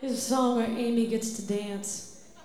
Here's a song where Amy gets to dance.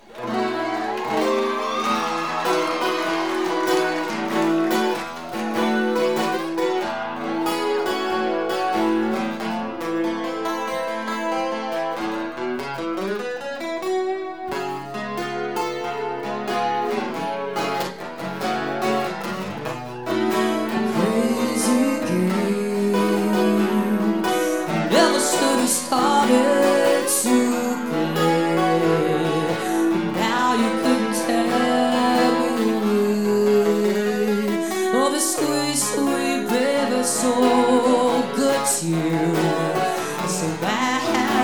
Started to play. Now you couldn't tell me away. Oh, the sweet, sweet baby, so good to you, so bad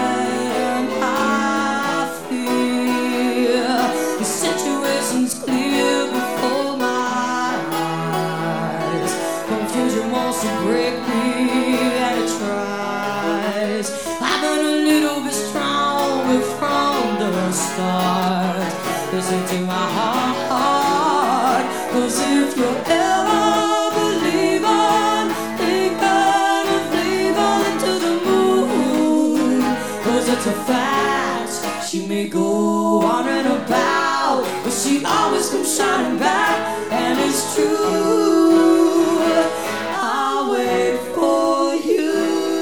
I feel. The situation's clear before my eyes. Confusion wants to break me, and it tries. I've been a little bit stronger from the start. Listen to my heart, 'cause if you're ever believing, think of leaving into the moon. 'Cause it's a fact, she may go on and about, but she always comes shining back, and it's true. I'll wait for you.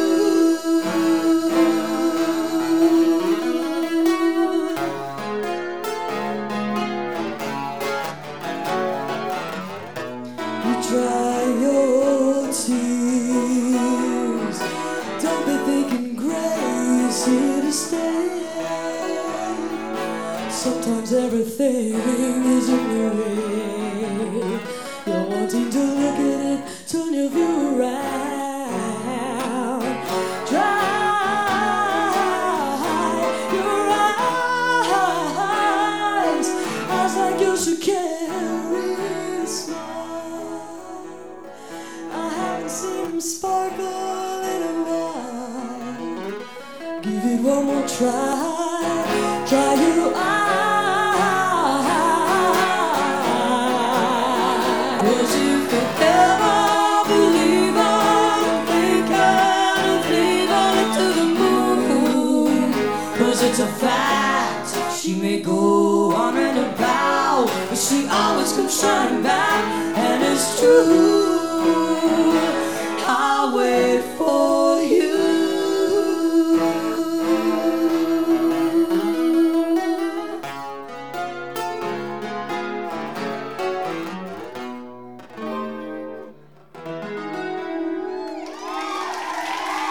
Dry your tears. Don't be thinking grace here to stay. Sometimes everything is in your way. You're wanting to look at it, turn your view around. Dry your eyes. Eyes like you should carry a smile. Seen them sparkle in a while. Give it one more try. Dry your eyes. 'Cause if you ever believe I'm thinking of leaving it to the moon. 'Cause it's a fact, she may go on and about, but she always comes shining back, and it's true. I'll wait for you.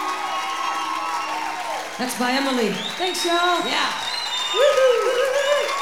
That's by Emily. Thanks, y'all. Yeah. Woo-hoo.